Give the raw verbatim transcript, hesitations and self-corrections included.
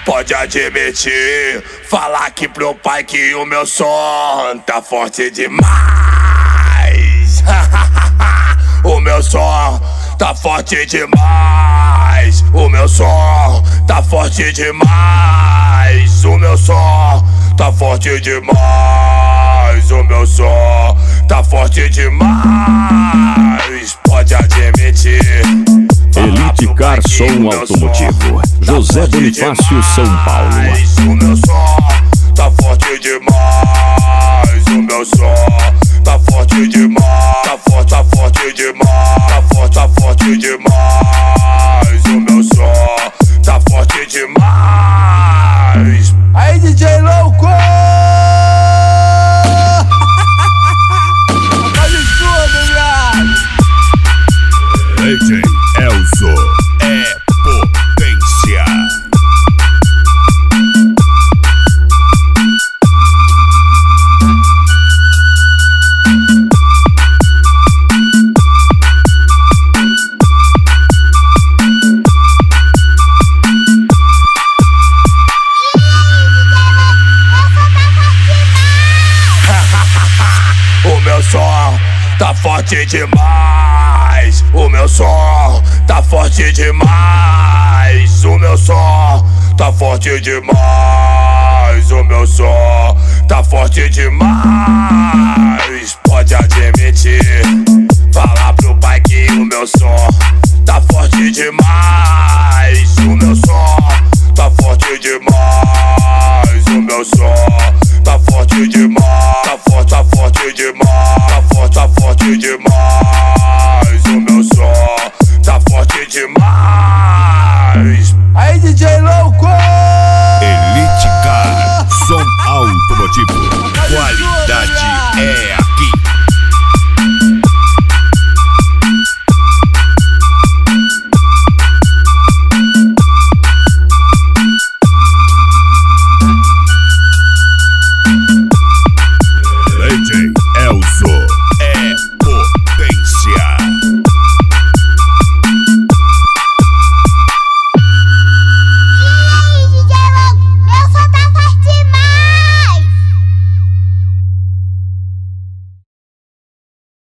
pode admitir. Falar aqui pro pai que o meu som tá forte demais. O meu som tá forte demais. O meu som tá forte demais. O meu som tá forte demais. O meu som tá forte demais. Pode admitir. Elite Car Som Automotivo, José Bonifácio, São Paulo. O meu som tá forte demais. O meu som tá forte demais. Tá forte, tá forte demais. Tá forte, tá forte demais. O meu som tá forte demais. Aí, D J louco! Faz tudo, viado! D J Elzo é potência. O meu som tá forte demais. O meu som tá forte demais. O meu som tá forte demais. O meu som tá forte demais. Pode admitir. Falar pro pai que o meu som tá forte demais. O meu som